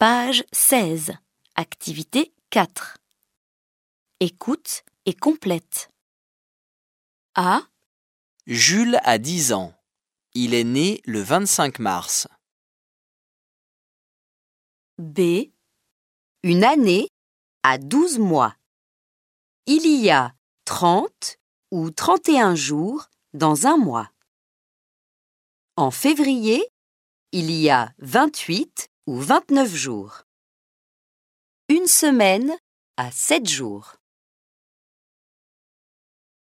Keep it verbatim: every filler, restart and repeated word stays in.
Page seize. Activité quatre. Écoute et complète. A. Jules a dix ans. Il est né le vingt-cinq mars. B. Une année a douze mois. Il y a trente ou trente et un jours dans un mois. En février, il y a vingt-huit ou vingt-neuf jours. Une semaine a sept jours.